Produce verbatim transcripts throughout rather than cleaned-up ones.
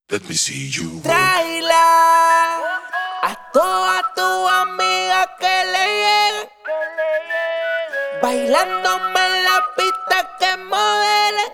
Let me see you. Tráela a todas tus amigas que le lleguen, bailándome en la pista que modelen.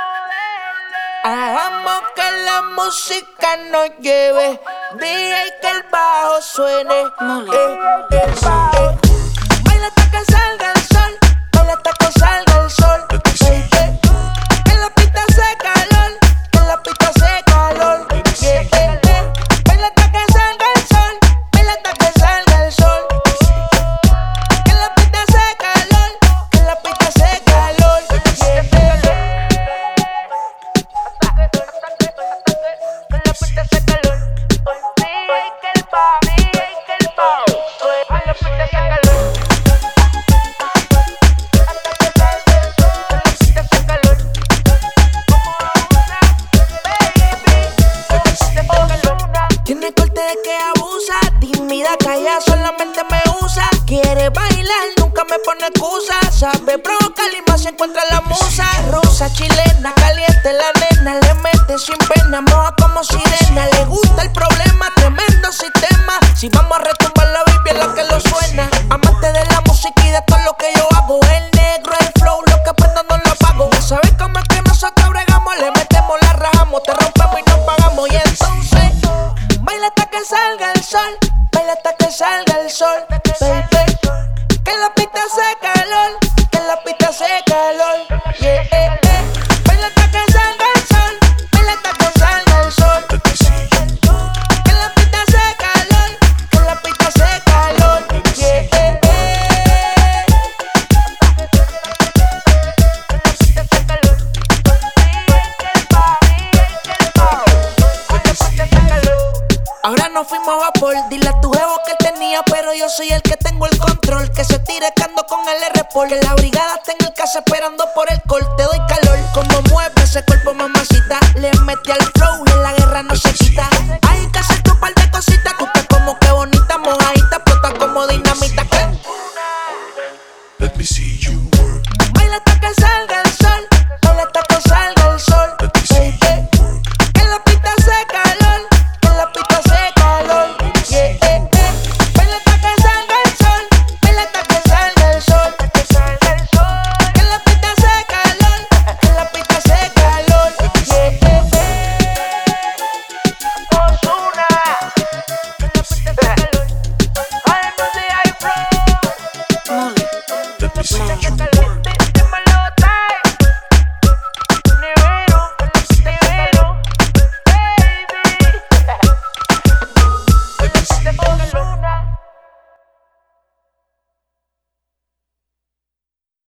Hagamos que la música nos lleve, D J que el bajo suene. No le eh, eh, eh. Baila hasta que salga el sol, baila hasta que salga el sol. Let me see eh, eh. Que la pista hace calor, que la pista hace calor. Yeah, eh, eh. Baila hasta que salga el sol, baila hasta que salga el sol. Que la pista hace calor, que la pista hace calor. Yeah, eh, eh. Tiene corte de que abusa, tímida, calla, solamente me usa. Quiere bailar, nunca me pone excusa. Sabe provocar y más se encuentra la musa. Rusa, chilena, caliente la nena. Le mete sin pena, moja como sirena. Le gusta el problema, tremendo sistema. Si vamos a retumbar la baby es la que lo suena. Amante de la música y de todo lo que yo hago. El negro, el flow, lo que prendo no lo apago. ¿Sabes cómo es que nosotros bregamos? Le metemos, la rajamos, te rompemos y nos pagamos. Y entonces baila hasta que salga el sol, baila hasta que salga el sol, baby. Que la pista hace calor, que la pista hace calor, yeah, eh, eh. Baila hasta que salga el sol, baila hasta que salga el sol. Let me see you. Que la pista hace calor, que la pista hace calor, yeah, eh, eh. Ahora nos fuimos a vapor, dile a tu jevo que él tenía, pero yo soy el que tengo el control. Que se tire cando con el R-Pol, que la brigada está en el casa esperando por el call. Te doy calor, como mueve ese cuerpo mamacita. Le metí al flow y en la guerra no se quita.